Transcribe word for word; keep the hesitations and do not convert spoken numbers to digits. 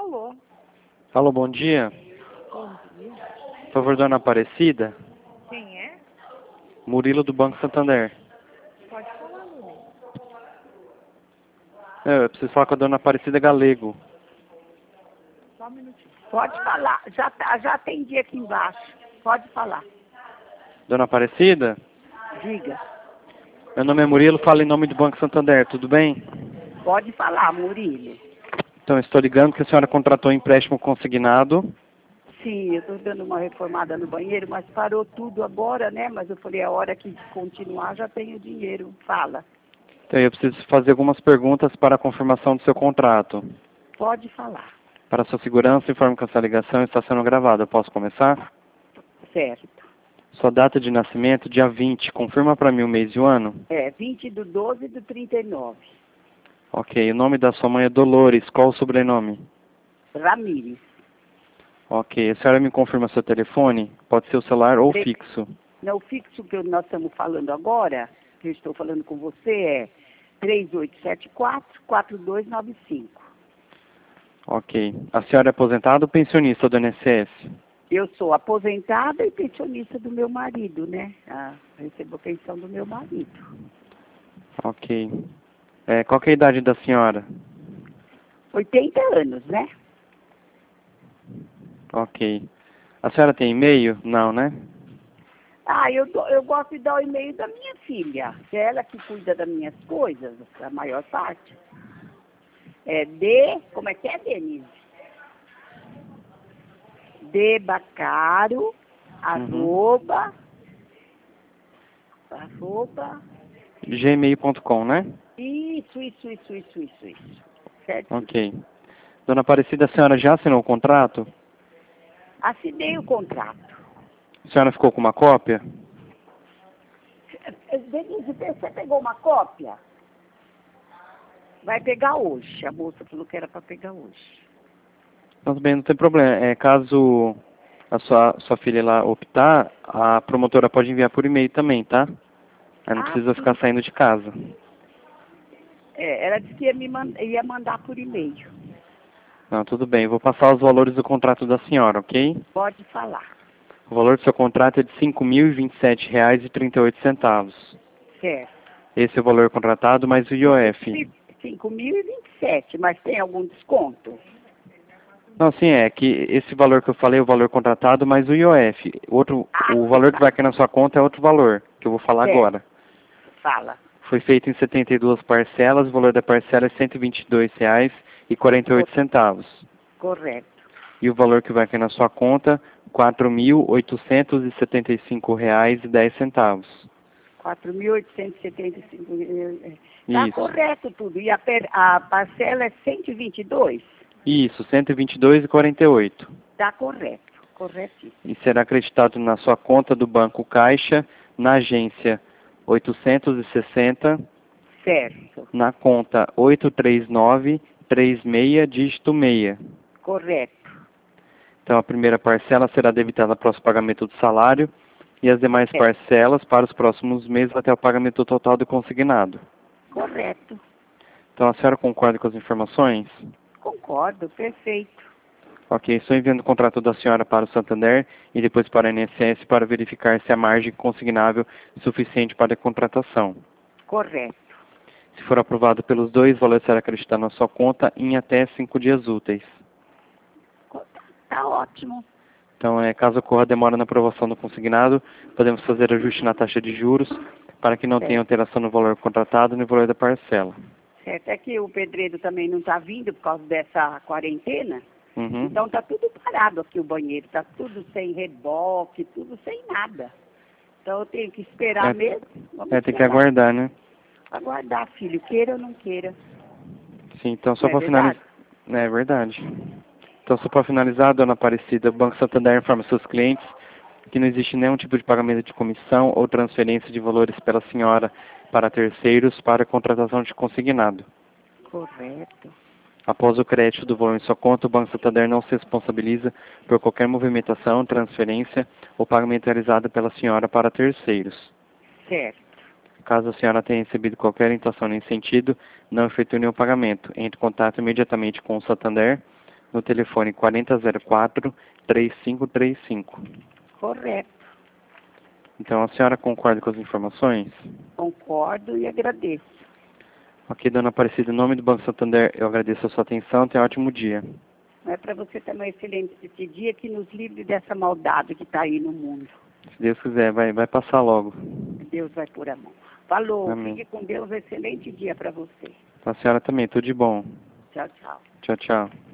Alô? Alô, bom dia. Bom dia. Por favor, dona Aparecida. Quem é? Murilo do Banco Santander. Pode falar, Murilo. É, eu preciso falar com a dona Aparecida Galego. Só um minutinho. Pode falar. Já, tá- já atendi aqui embaixo. Pode falar. Dona Aparecida? Diga. Meu nome é Murilo, falo em nome do Banco Santander, tudo bem? Pode falar, Murilo. Então, eu estou ligando que a senhora contratou um empréstimo consignado. Sim, eu estou dando uma reformada no banheiro, mas parou tudo agora, né? Mas eu falei, a hora que continuar já tenho dinheiro. Fala. Então, eu preciso fazer algumas perguntas para a confirmação do seu contrato. Pode falar. Para sua segurança, informo que essa ligação está sendo gravada. Eu posso começar? Certo. Sua data de nascimento, dia vinte. Confirma para mim o mês e o ano? É, vinte do doze do trinta e nove. Ok. O nome da sua mãe é Dolores. Qual o sobrenome? Ramírez. Ok. A senhora me confirma seu telefone? Pode ser o celular ou Tre- fixo. Não, o fixo que nós estamos falando agora, que eu estou falando com você, é três oito sete quatro, quatro dois nove cinco. Ok. A senhora é aposentada ou pensionista do I N S S? Eu sou aposentada e pensionista do meu marido, né? Ah, recebo a pensão do meu marido. Ok. É, qual que é a idade da senhora? oitenta anos, né? Ok. A senhora tem e-mail? Não, né? Ah, eu, dou- eu gosto de dar o e-mail da minha filha, que é ela que cuida das minhas coisas, a maior parte. É D, como é que é, Denise? D Bacaro, arroba, arroba, gmail ponto com, né? isso, isso, isso, isso, isso, isso. Certo? Ok. Dona Aparecida, a senhora já assinou o contrato? Assinei o contrato. A senhora ficou com uma cópia? Eh, Denise, você pegou uma cópia? Vai pegar hoje. A moça falou que era para pegar hoje. Tudo bem, não tem problema. É, caso a sua, sua filha lá optar, a promotora pode enviar por e-mail também, tá? Aí não Ah, precisa ficar sim. saindo de casa. É, ela disse que ia, me man- ia mandar por e-mail. Não, tudo bem. Eu vou passar os valores do contrato da senhora, ok? Pode falar. O valor do seu contrato é de cinco mil e vinte e sete reais e trinta e oito centavos. Certo. Esse é o valor contratado mais o I O F. cinco mil e vinte e sete, mas tem algum desconto? Não, sim, é que esse valor que eu falei é o valor contratado mais o I O F. Outro, Ah, o sim, valor que tá. vai cair na sua conta é outro valor, que eu vou falar Certo. agora. Fala. Foi feito em setenta e duas parcelas, o valor da parcela é cento e vinte e dois reais e quarenta e oito centavos. Correto. E o valor que vai cair na sua conta, quatro mil oitocentos e setenta e cinco reais e dez centavos. quatro mil oitocentos e setenta e cinco. Está Isso. correto tudo. E a, per- a parcela é cento e vinte e dois? Isso, cento e vinte e dois reais e quarenta e oito centavos. Está correto. Corretíssimo. E será acreditado na sua conta do Banco Caixa, na agência oitocentos e sessenta, Certo. na conta oito três nove três seis, dígito seis. Correto. Então, a primeira parcela será debitada para o pagamento do salário e as demais É. parcelas para os próximos meses até o pagamento total do consignado. Correto. Então, a senhora concorda com as informações? Concordo. Perfeito. Ok, estou enviando o contrato da senhora para o Santander e depois para a I N S S para verificar se a margem consignável é suficiente para a contratação. Correto. Se for aprovado pelos dois, o valor será acreditado na sua conta em até cinco dias úteis. Está ótimo. Então, é, caso ocorra demora na aprovação do consignado, podemos fazer ajuste na taxa de juros para que não Certo. tenha alteração no valor contratado e no valor da parcela. Certo. É que o pedreiro também não está vindo por causa dessa quarentena. Uhum. Então está tudo parado aqui o banheiro. Está tudo sem reboque, tudo sem nada. Então eu tenho que esperar É, mesmo. Vamos é, tem que esperar. aguardar, né? Aguardar, filho. Queira ou não queira. Sim, então só Não é para finalizar. verdade? É verdade. Então, só para finalizar, dona Aparecida, o Banco Santander informa seus clientes que não existe nenhum tipo de pagamento de comissão ou transferência de valores pela senhora para terceiros para a contratação de consignado. Correto. Após o crédito do valor em sua conta, o Banco Santander não se responsabiliza por qualquer movimentação, transferência ou pagamento realizado pela senhora para terceiros. Certo. Caso a senhora tenha recebido qualquer orientação nesse sentido, não efetue nenhum pagamento. Entre em contato imediatamente com o Santander no telefone quatro zero quatro, três cinco três cinco. Correto. Então, a senhora concorda com as informações? Concordo e agradeço. Ok, dona Aparecida, em nome do Banco Santander, eu agradeço a sua atenção. Tenha um ótimo dia. É para você ter um excelente esse dia que nos livre dessa maldade que está aí no mundo. Se Deus quiser, vai, vai passar logo. Deus vai pôr a mão. Falou, Amém. fique com Deus, excelente dia para você. A senhora também, tudo de bom. Tchau, tchau. Tchau, tchau.